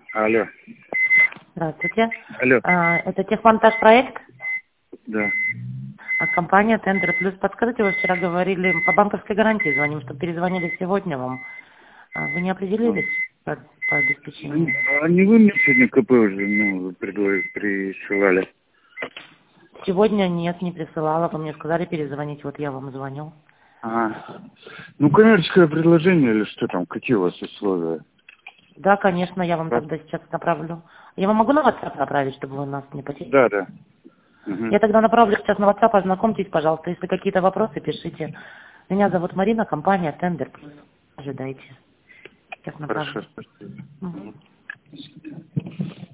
Алло. Здравствуйте. Алло. Это техмонтаж проект, Да. компания Тендер Плюс. Подскажите, вы вчера говорили, по банковской гарантии звоним, что перезвонили сегодня вам. Вы не определились по обеспечению? А не вы мне сегодня КП уже присылали? Сегодня нет, не присылала. Вы мне сказали перезвонить, вот я вам звоню. Ну, коммерческое предложение или что там, какие у вас условия? Да, конечно, я вам Да, тогда сейчас направлю. Я вам могу на WhatsApp направить, чтобы вы нас не потеряли? да. Да. Угу. Я тогда направлю сейчас на WhatsApp, ознакомьтесь, пожалуйста. Если какие-то вопросы, пишите. Меня зовут Марина, компания Тендер Плюс. Ожидайте. Сейчас направлю. Хорошо, спасибо. Мгм.